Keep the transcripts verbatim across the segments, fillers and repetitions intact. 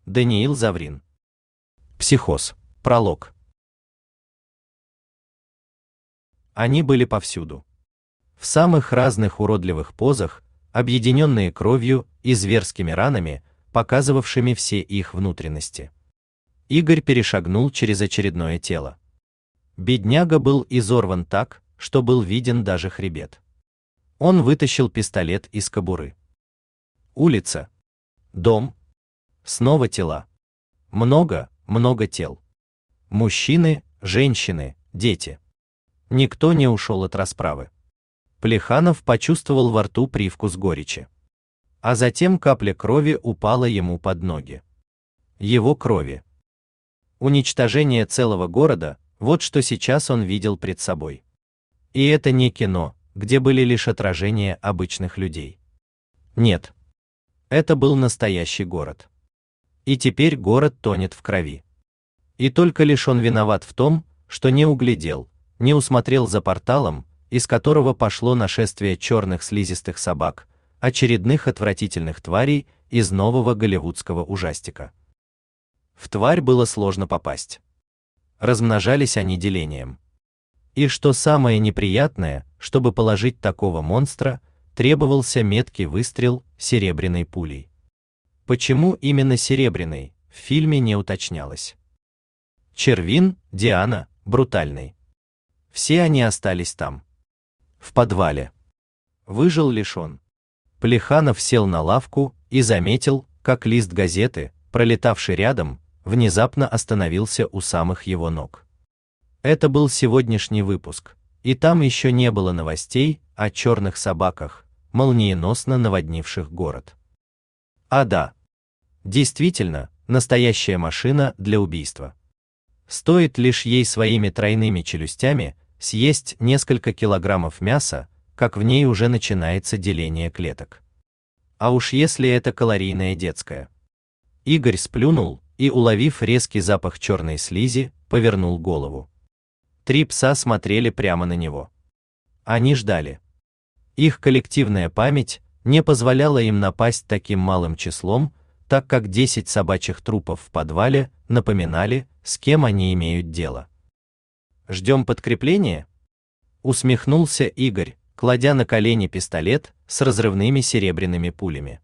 Даниил Заврин. Психоз. Пролог. Они были повсюду. В самых разных уродливых позах, объединенные кровью и зверскими ранами, показывавшими все их внутренности. Игорь перешагнул через очередное тело. Бедняга был изорван так, что был виден даже хребет. Он вытащил пистолет из кобуры. Улица. Дом. Снова тела. Много, много тел. Мужчины, женщины, дети. Никто не ушел от расправы. Плеханов почувствовал во рту привкус горечи. А затем капля крови упала ему под ноги. Его крови. Уничтожение целого города – вот что сейчас он видел пред собой. И это не кино, где были лишь отражения обычных людей. Нет. Это был настоящий город. И теперь город тонет в крови. И только лишь он виноват в том, что не углядел, не усмотрел за порталом, из которого пошло нашествие черных слизистых собак, очередных отвратительных тварей из нового голливудского ужастика. В тварь было сложно попасть. Размножались они делением. И что самое неприятное, чтобы положить такого монстра, требовался меткий выстрел серебряной пулей. Почему именно серебряной, в фильме не уточнялось. Червин, Диана, Брутальный. Все они остались там. В подвале. Выжил лишь он. Плеханов сел на лавку и заметил, как лист газеты, пролетавший рядом, внезапно остановился у самых его ног. Это был сегодняшний выпуск, и там еще не было новостей о черных собаках, молниеносно наводнивших город. А да. Действительно, настоящая машина для убийства. Стоит лишь ей своими тройными челюстями съесть несколько килограммов мяса, как в ней уже начинается деление клеток. А уж если это калорийное детское. Игорь сплюнул и, уловив резкий запах черной слизи, повернул голову. Три пса смотрели прямо на него. Они ждали. Их коллективная память не позволяла им напасть таким малым числом, так как десять собачьих трупов в подвале напоминали, с кем они имеют дело. «Ждем подкрепления?» — усмехнулся Игорь, кладя на колени пистолет с разрывными серебряными пулями.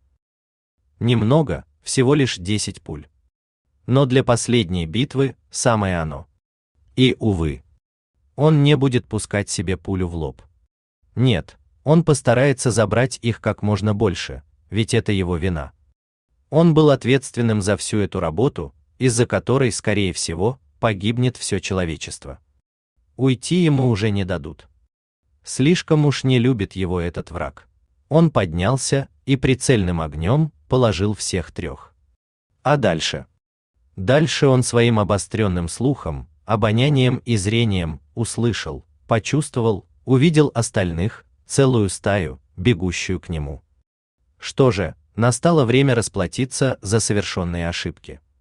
Немного, всего лишь десять пуль. Но для последней битвы самое оно. И, увы, он не будет пускать себе пулю в лоб. Нет, он постарается забрать их как можно больше, ведь это его вина. Он был ответственным за всю эту работу, из-за которой, скорее всего, погибнет все человечество. Уйти ему уже не дадут. Слишком уж не любит его этот враг. Он поднялся и прицельным огнем положил всех трех. А дальше? Дальше он своим обостренным слухом, обонянием и зрением услышал, почувствовал, увидел остальных, целую стаю, бегущую к нему. Что же, настало время расплатиться за совершенные ошибки.